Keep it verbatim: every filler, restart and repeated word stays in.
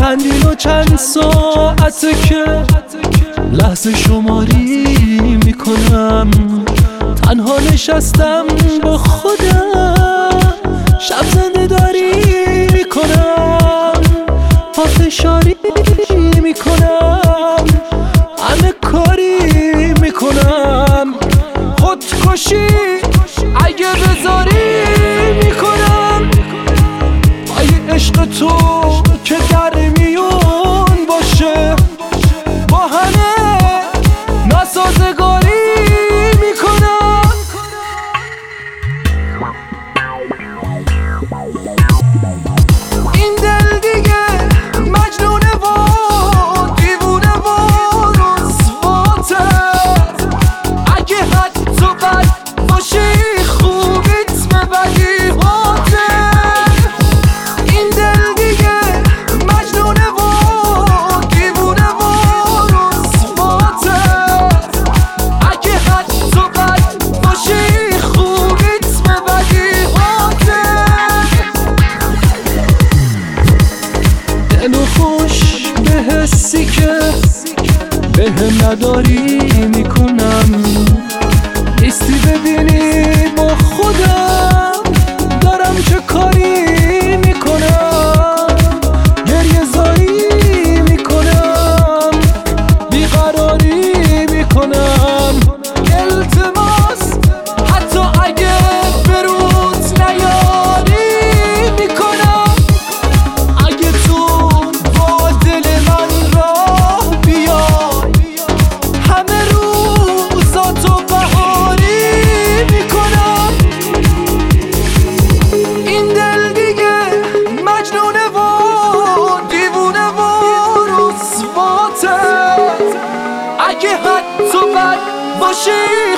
چندین و چند ساعته که لحظه شماری میکنم، تنها نشستم با خودم، شب زنده داری میکنم، پافشاری میکنم، همه کاری میکنم، خودکشی اگه بذاری میکنم، پای عشق تو که در میون باشه، با همه ناسازگاری میکنم. این دل دیگه مجنونه و دیوونه و رسواته، اگه حتی بد باشی خوبیت به بدیهاته. این دل دیگه مجنونه و دیوونه و رسواته، اگه حتی بد باشی خوبیت به بدیهاته. دل و خوش به حسی که بهم نداری میکنم، نیستی ببینی با خودم دارم چه کاری میکنم، گریه زاری میکنم، بیقراری میکنم، التماس حتی اگه بروت نیاری میکنم، اگه تو با دل من راه بیای همه روزاتو بهاری میکنم. این دل دیگه مجنونه و دیوونه و رسواته، اگه حتی بد باشی